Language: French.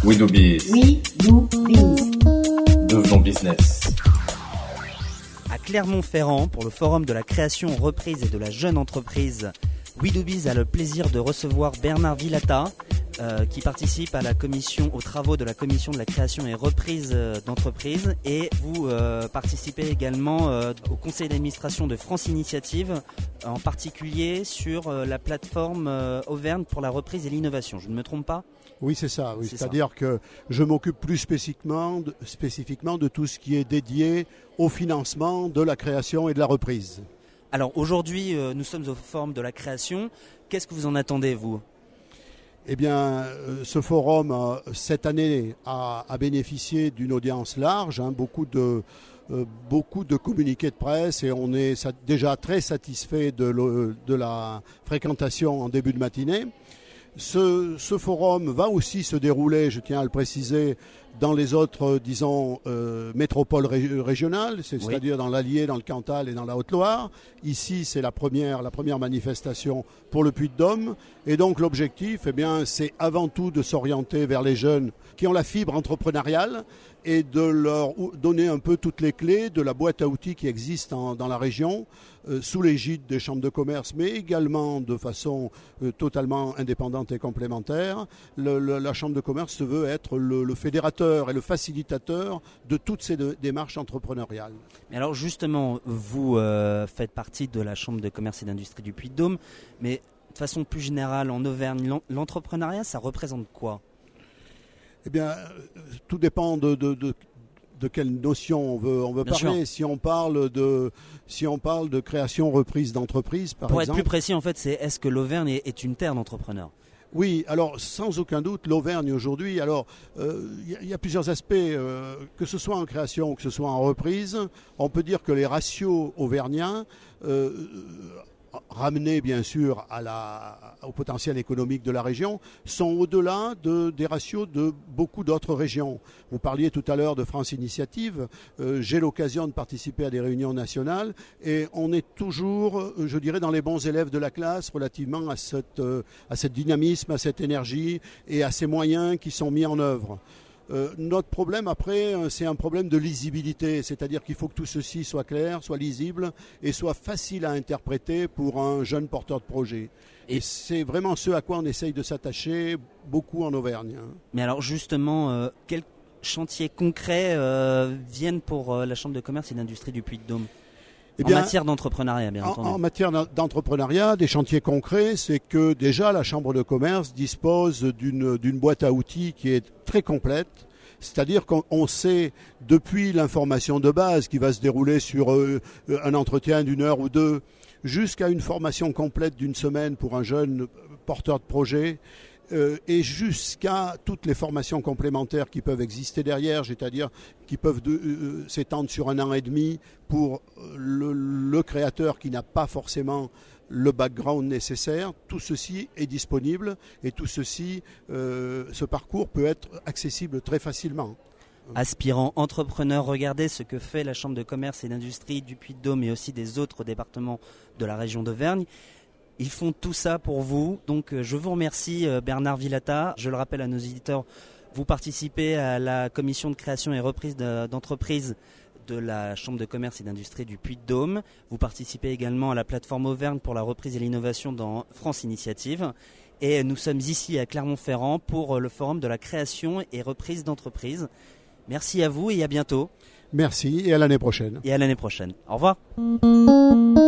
We do biz. We do biz. Devenons business. À Clermont-Ferrand, pour le Forum de la création, reprise et de la jeune entreprise, We do biz a le plaisir de recevoir Bernard Villata, qui participe à la commission, aux travaux de la commission de la création et reprise d'entreprise. Et vous participez également au conseil d'administration de France Initiative, en particulier sur la plateforme Auvergne pour la reprise et l'innovation. Je ne me trompe pas ? Oui, c'est ça. Oui. C'est-à-dire que je m'occupe plus spécifiquement de tout ce qui est dédié au financement de la création et de la reprise. Alors aujourd'hui, nous sommes au forum de la création. Qu'est-ce que vous en attendez, vous ? Eh bien, ce forum, cette année, a bénéficié d'une audience large, beaucoup de communiqués de presse, et on est déjà très satisfait de la fréquentation en début de matinée. Ce forum va aussi se dérouler, je tiens à le préciser, dans les autres, métropoles régionales, c'est-à-dire dans l'Allier, dans le Cantal et dans la Haute-Loire. Ici, c'est la première manifestation pour le Puy-de-Dôme. Et donc, l'objectif, c'est avant tout de s'orienter vers les jeunes qui ont la fibre entrepreneuriale et de leur donner un peu toutes les clés de la boîte à outils qui existe dans la région, sous l'égide des chambres de commerce, mais également de façon totalement indépendante et complémentaire. La chambre de commerce se veut être le fédérateur et le facilitateur de toutes ces démarches entrepreneuriales. Mais alors justement, vous faites partie de la chambre de commerce et d'industrie du Puy-de-Dôme, mais de façon plus générale, en Auvergne, l'entrepreneuriat, ça représente quoi ? Eh bien, tout dépend de quelle notion on veut parler. Si on parle de création reprise d'entreprise, par exemple. Pour être plus précis, en fait, c'est est-ce que l'Auvergne est une terre d'entrepreneurs ? Oui, alors sans aucun doute, l'Auvergne aujourd'hui, il y a plusieurs aspects, que ce soit en création ou que ce soit en reprise. On peut dire que les ratios auvergnats, ramenés bien sûr au potentiel économique de la région, sont au-delà des ratios de beaucoup d'autres régions. Vous parliez tout à l'heure de France Initiative, j'ai l'occasion de participer à des réunions nationales et on est toujours, je dirais, dans les bons élèves de la classe relativement à cette dynamisme, à cette énergie et à ces moyens qui sont mis en œuvre. Notre problème après, c'est un problème de lisibilité, c'est-à-dire qu'il faut que tout ceci soit clair, soit lisible et soit facile à interpréter pour un jeune porteur de projet. Et c'est vraiment ce à quoi on essaye de s'attacher beaucoup en Auvergne. Mais alors justement, quels chantiers concrets viennent pour la Chambre de commerce et d'industrie du Puy-de-Dôme ? En matière d'entrepreneuriat, bien entendu. En matière d'entrepreneuriat, des chantiers concrets, c'est que déjà la Chambre de commerce dispose d'une boîte à outils qui est très complète. C'est-à-dire qu'on sait, depuis l'information de base qui va se dérouler sur un entretien d'une heure ou deux, jusqu'à une formation complète d'une semaine pour un jeune porteur de projet, et jusqu'à toutes les formations complémentaires qui peuvent exister derrière, c'est-à-dire qui peuvent s'étendre sur 1 an et demi pour le créateur qui n'a pas forcément le background nécessaire. Tout ceci est disponible et tout ceci, ce parcours peut être accessible très facilement. Aspirants entrepreneurs, regardez ce que fait la Chambre de commerce et d'industrie du Puy-de-Dôme et aussi des autres départements de la région d'Auvergne. Ils font tout ça pour vous. Donc je vous remercie Bernard Villata. Je le rappelle à nos auditeurs, vous participez à la commission de création et reprise d'entreprise de la Chambre de commerce et d'industrie du Puy-de-Dôme. Vous participez également à la plateforme Auvergne pour la reprise et l'innovation dans France Initiative. Et nous sommes ici à Clermont-Ferrand pour le forum de la création et reprise d'entreprise. Merci à vous et à bientôt. Merci et à l'année prochaine. Au revoir.